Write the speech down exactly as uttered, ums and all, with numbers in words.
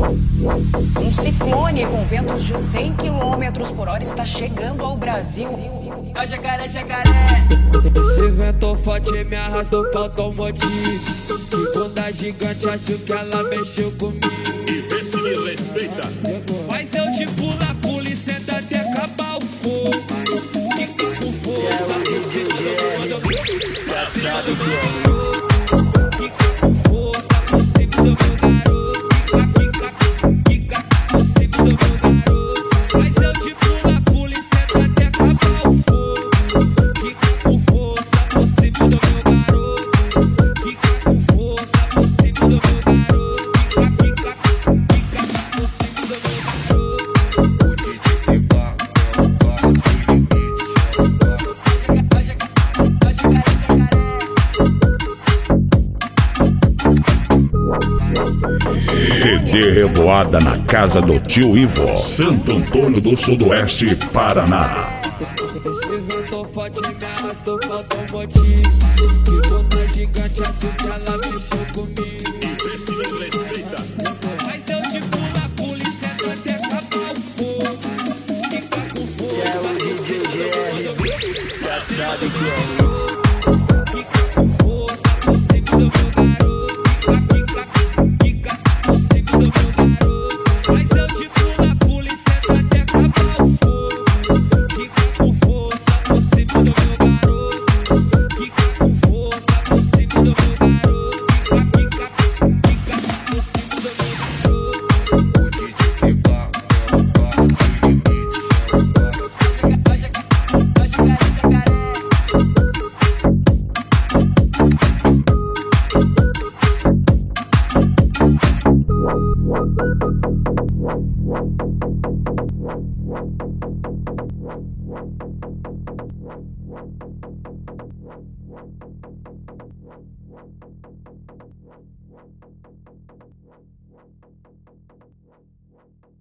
Um ciclone com ventos de cem quilômetros por hora está chegando ao Brasil. É o jacaré, jacaré. Esse vento forte me arrastou pra automotivo. Que bunda gigante, acho que ela mexeu comigo. E vê se me respeita. Mas eu te pulo a polícia até acabar o fogo. Fica com força, você Já sabe que é fica com força, por cima do meu garoto. Fica, fica, fica por cima do meu garoto. Mas eu te pulo a polícia até acabar o fogo. Fica com força, por cima do meu garoto. Fica com força, por cima do meu garoto. Fica, fica, fica por cima do meu garoto. C D Revoada na casa do tio Ivo, Santo Antônio do Sudoeste, Paraná. Esse vento forte me arrastou pra automotivo. Que bunda gigante, acho que ela mexeu comigo. E vê se me respeita. Mas eu te pulo a polícia até acabar o fogo. Fica com força, Já sabe que é fica com força por cima do meu garoto. Fica, fica, fica por cima do meu garoto. Mas eu te pulo a polícia até acabar o fogo. Fica com força por cima do meu garoto. Fica com força por cima do meu garoto. Fica, fica, fica por cima do meu garoto.